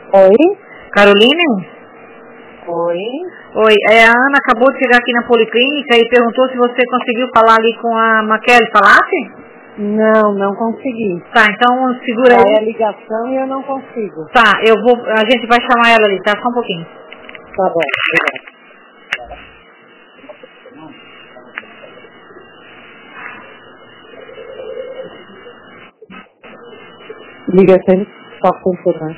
Oi? Caroline? Oi? Oi, a Ana acabou de chegar aqui na Policlínica e perguntou se você conseguiu falar ali com a Maquele. Falasse? Não consegui. Tá, então segura aí. Vai a ligação e eu não consigo. Tá, a gente vai chamar ela ali, tá? Só um pouquinho. Tá bom, obrigada. Ligação só funcionando.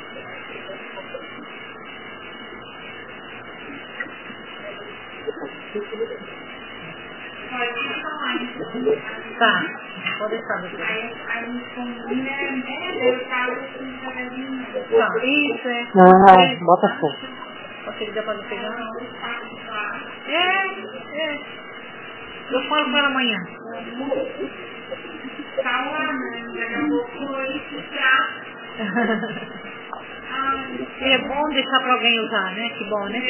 Tá, pode deixar, doutora. Tá, isso é. Bota fogo. Você ligar para pegar? É. Eu falo com ela amanhã. E é bom deixar pra alguém usar, né? Que bom, né?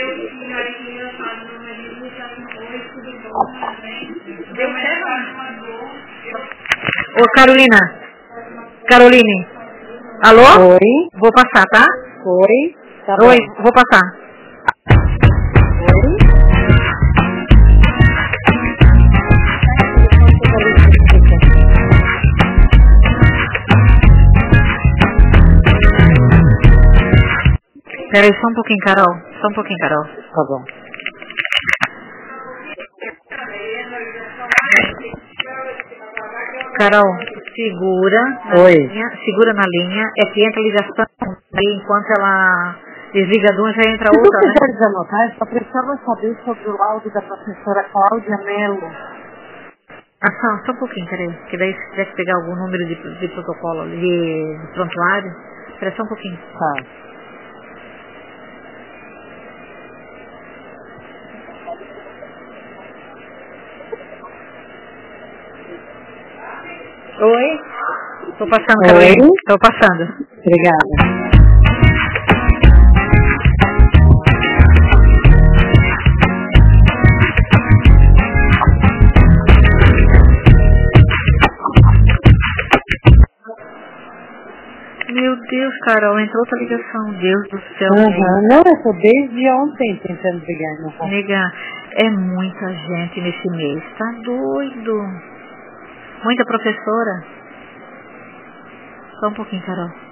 Deu certo? Ô, Caroline. Alô? Oi? Vou passar, tá? Oi? Tá bom. Oi, vou passar. Oi? Peraí, só um pouquinho, Carol. Só um pouquinho, Carol. Tá bom. Carol, segura na linha, é que entra a ligação aí enquanto ela desliga de uma já entra Se outra, tu né? quiseres anotar, eu só precisava saber sobre o áudio da professora Cláudia Mello. Só um pouquinho, peraí, que daí se tiver que pegar algum número de protocolo, de prontuário, espera só um pouquinho. Tá. Oi? Tô passando, Caroline. Oi? Tô passando. Obrigada. Meu Deus, Carol, entrou outra ligação. Deus do céu. Não, eu tô desde ontem tentando ligar. Não. Nega, é muita gente nesse mês. Tá doido. Muita professora. Só um pouquinho, Carol.